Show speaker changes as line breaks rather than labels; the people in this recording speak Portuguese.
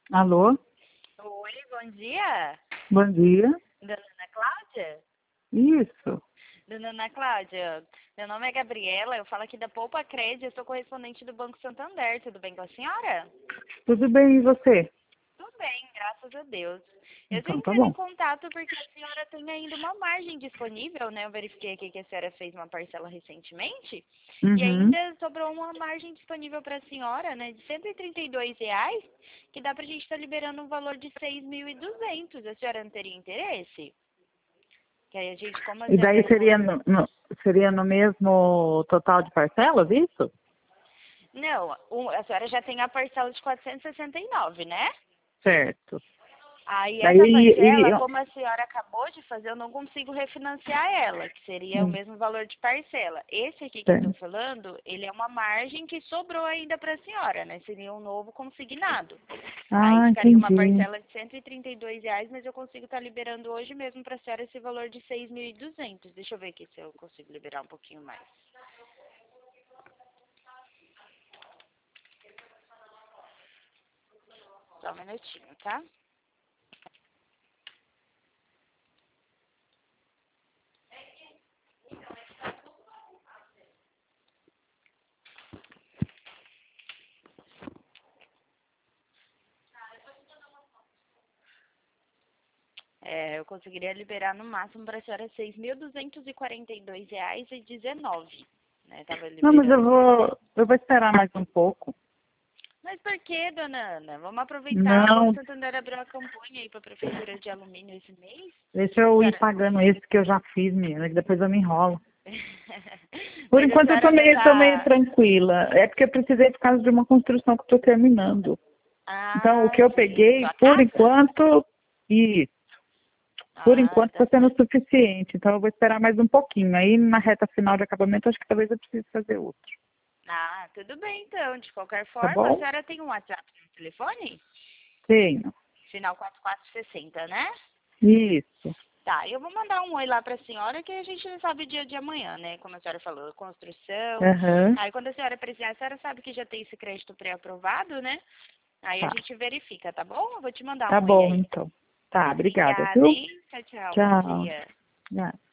Alô?
Oi, bom dia.
Bom dia.
Dona Ana Cláudia?
Isso.
Dona Ana Cláudia, meu nome é Gabriela, eu falo aqui da Poupa Cred, eu sou correspondente do Banco Santander, tudo bem com a senhora?
Tudo bem, e você?
Tudo bem, graças a Deus. Eu estou
Então tá
entrando em
bom.
contato porque a senhora tem ainda uma margem disponível, né? Eu verifiquei aqui que a senhora fez uma parcela recentemente e
Uhum.
ainda sobrou uma margem disponível para a senhora, né? De R$ 132, que dá para a gente estar liberando um valor de 6.200. A senhora não teria interesse? Que aí a gente, como a
E daí
senhora não...
seria no mesmo total de parcelas, isso?
Não, a senhora já tem a parcela de 469, né?
Certo.
Aí
Daí
essa parcela, como a senhora acabou de fazer, eu não consigo refinanciar ela, que seria o mesmo valor de parcela. Esse aqui que eu estou
certo.
falando, ele é uma margem que sobrou ainda para a senhora, né? Seria um novo consignado. Aí
Ah,
ficaria uma
entendi.
parcela de R$ 132, mas eu consigo estar liberando hoje mesmo para a senhora esse valor de 6.200. Deixa eu ver aqui se eu consigo liberar um pouquinho mais. Só um minutinho, tá? Eu conseguiria liberar no máximo para a senhora R$ 6.242,19, né? Tava
Não, mas
liberando.
eu vou esperar mais um pouco.
Mas por que, dona Ana? Vamos aproveitar, o Banco
Não,
Santander abriu uma campanha aí para a Prefeitura de Alumínio esse mês.
deixa eu ir
Senhora...
pagando esse que eu já fiz, menina, que depois eu me enrolo. Por
Mas a
enquanto
senhora não
tô meio
tá...
tranquila. É porque eu precisei por causa de uma construção que eu tô terminando. Então, o
Ah,
que eu
sim.
peguei,
Sua casa?
e por
Ah,
enquanto
tá
está sendo
certo.
suficiente. Então, eu vou esperar mais um pouquinho. Aí, na reta final de acabamento, acho que talvez eu precise fazer outro.
Ah, tudo bem então. De qualquer
Tá
forma, a
bom?
senhora tem um WhatsApp no telefone?
Tenho.
Final 4460, né?
Isso.
Tá, eu vou mandar um oi lá pra senhora que a gente não sabe o dia de amanhã, né? Como a senhora falou, construção.
Aham.
Aí quando a senhora sabe que já tem esse crédito pré-aprovado, né? Aí a
Tá.
gente verifica, tá bom? Eu vou te mandar
Tá
um oi
bom,
aí.
então. Tá, obrigada,
Obrigada,
viu?
hein? Tchau, tchau. Bom
Tchau.
dia.
Tchau.